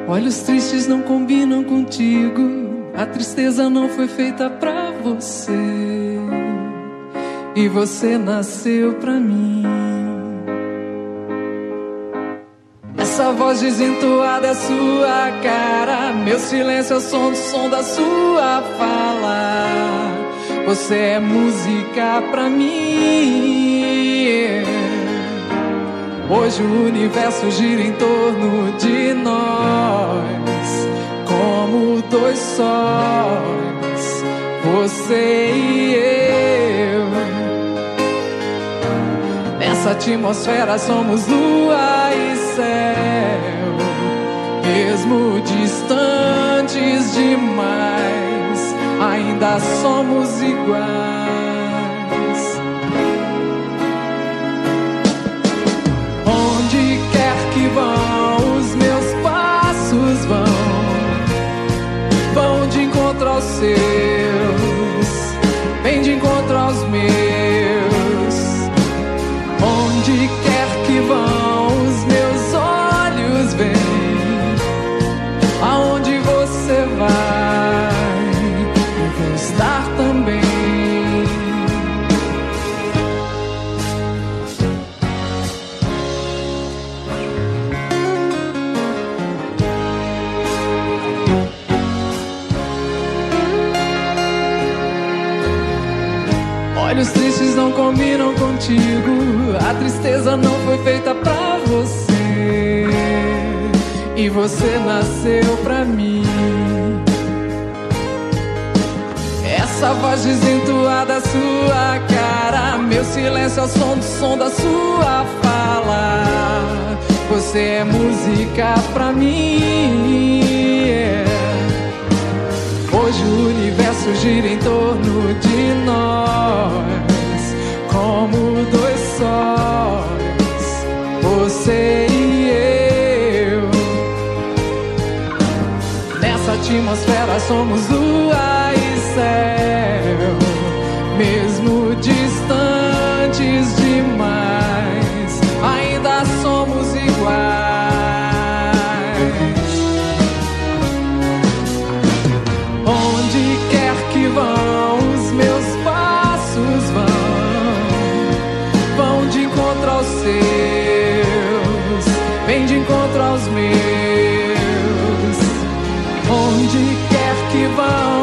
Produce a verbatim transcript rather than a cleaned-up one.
Olhos tristes não combinam contigo, a tristeza não foi feita pra você, e você nasceu pra mim. Essa voz desentoada é sua cara, meu silêncio é o som do som da sua fala. Você é música pra mim. Hoje o universo gira em torno de nós, como dois sóis, você e eu. Nessa atmosfera somos lua e céu, mesmo distantes demais, ainda somos iguais. Onde quer que vão, os meus passos vão, vão de encontro aos seus, vem de encontro aos meus. Onde quer que vão, os meus olhos veem, aonde você vai, eu vou estar também. Olhos tristes não combinam contigo, a tristeza não foi feita pra você, e você nasceu pra mim. Essa voz desentoada é sua cara, meu silêncio é o som do som da sua fala. Você é música pra mim. Hoje o universo gira em torno de nós, como dois sóis, você e eu. Nessa atmosfera somos lua e céu, mesmo distantes demais, ainda somos iguais. Onde quer que vão, os meus passos vão, vão de encontro aos seus, vem de encontro aos meus. Onde quer que vão,